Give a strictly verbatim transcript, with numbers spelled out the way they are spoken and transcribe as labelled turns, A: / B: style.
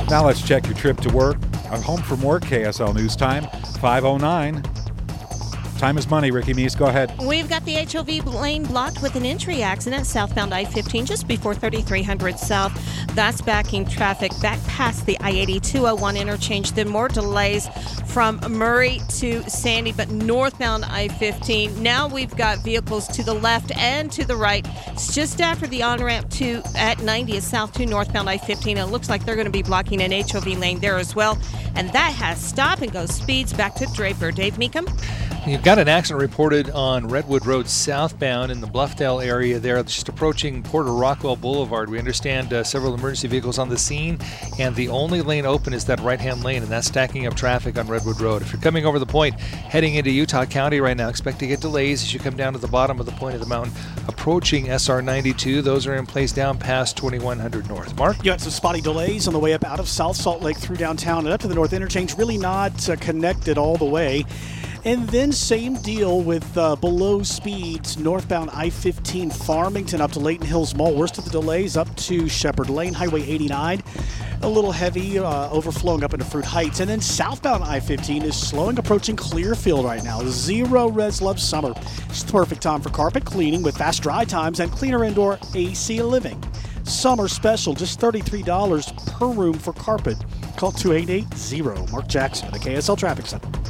A: Now let's check your trip to work. I'm home from work, K S L News Time, five oh nine. Time is money, Ricky Meese. Go ahead.
B: We've got the H O V lane blocked with an entry accident southbound I fifteen just before thirty-three hundred south. That's backing traffic back past the I eighty two oh one interchange. Then more delays from Murray to Sandy, but northbound I fifteen. Now we've got vehicles to the left and to the right. It's just after the on-ramp to at ninetieth south to northbound I fifteen. It looks like they're going to be blocking an H O V lane there as well. And that has stop-and-go speeds back to Draper. Dave Meekum?
C: You've got an accident reported on Redwood Road southbound in the Bluffdale area there, just approaching Porter Rockwell Boulevard. We understand uh, several emergency vehicles on the scene, and the only lane open is that right-hand lane, and that's stacking up traffic on Redwood Road. If you're coming over the point, heading into Utah County right now, expect to get delays as you come down to the bottom of the point of the mountain, approaching S R ninety-two. Those are in place down past twenty-one hundred north. Mark?
D: You got some spotty delays on the way up out of South Salt Lake through downtown and up to the north interchange, really not uh, connected all the way. And then same deal with uh, below speeds, northbound I fifteen Farmington up to Layton Hills Mall. Worst of the delays up to Shepherd Lane, Highway eighty-nine. A little heavy, uh, overflowing up into Fruit Heights. And then southbound I fifteen is slowing, approaching Clearfield right now. Zero Res Love Summer. It's the perfect time for carpet cleaning with fast dry times and cleaner indoor A C living. Summer special, just thirty-three dollars per room for carpet. Call two eight eight zero. Mark Jackson at the K S L Traffic Center.